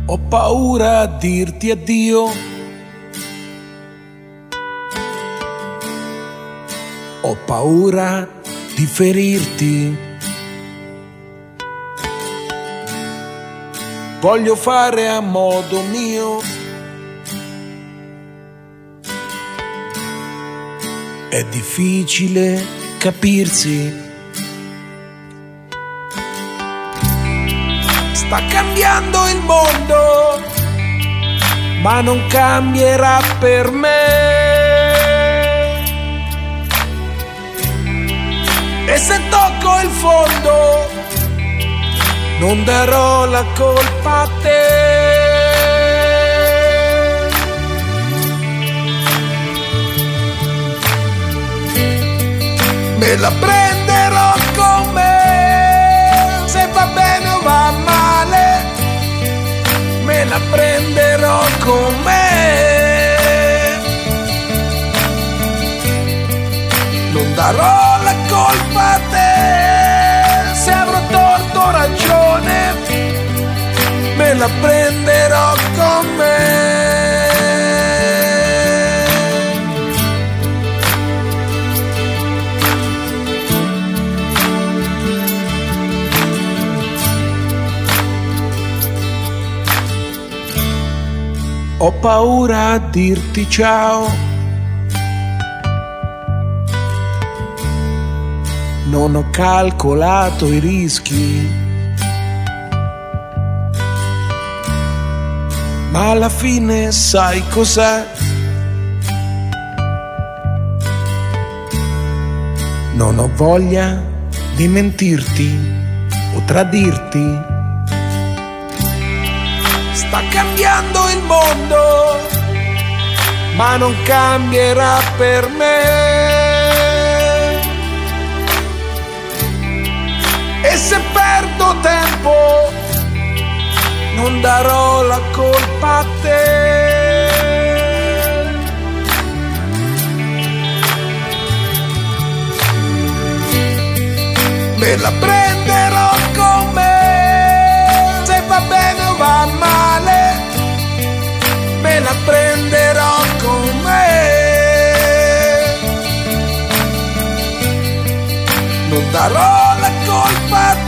Ho paura a dirti addio. Ho paura di ferirti. Voglio fare a modo mio. È difficile capirsi. Sta cambiando il mondo, ma non cambierà per me. E se tocco il fondo, non darò la colpa a te. Me la prenderò con me, se va bene o va male. Me la prenderò con me. Non darò la colpa a te, se avrò torto o ragione. Me la prenderò con me. Ho paura a dirti ciao. Non ho calcolato i rischi, ma alla fine sai cos'è? Non ho voglia di mentirti o tradirti. Sta cambiando il mondo, ma non cambierà per me. E se perdo tempo, non darò la colpa a te. Me la prenderò con me, se va bene o va male. Me la prenderò con me. Non darò la colpa a te.